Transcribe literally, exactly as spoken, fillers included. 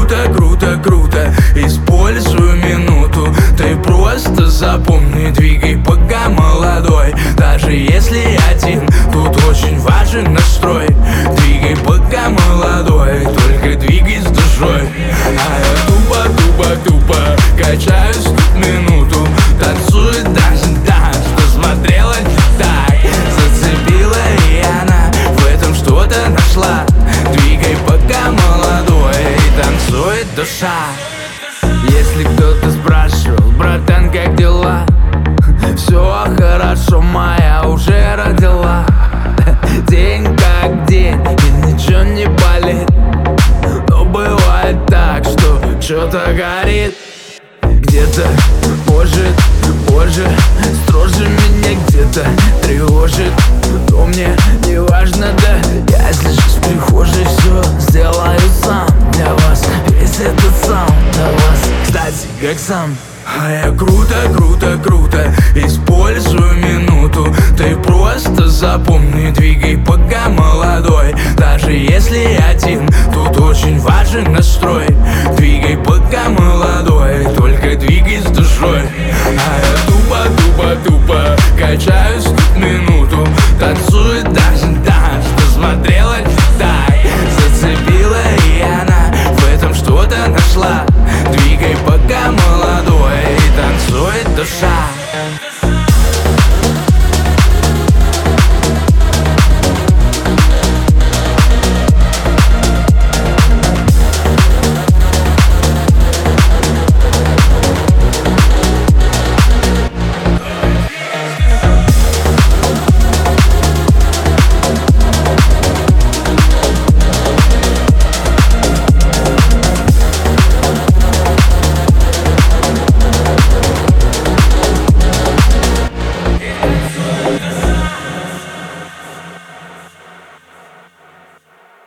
круто, круто, круто, использую минуту. Ты просто запомни, двигай, пока молодой. Даже если один, тут очень важен настрой. Двигай, пока молодой, только двигай с душой. А я тупо, тупо, тупо качаюсь тут минуту. Танцует даже та, что смотрела не так. Зацепила и она в этом что-то нашла. Двигай, пока молодой, и танцует душа. Если кто-то спрашивал: братан, как дела? Все хорошо, моя уже родила. День как день, и ничего не болит. Но бывает так, что что-то горит. Где-то может, позже, строже меня где-то тревожит. Но мне не важно, да, я здесь в прихожей все сделаю сам для вас. Весь этот сам для вас, кстати, как сам. А я круто, круто, круто использую минуту. Ты просто запомни, двигай, пока молодой. Даже если один, тут очень важен настрой.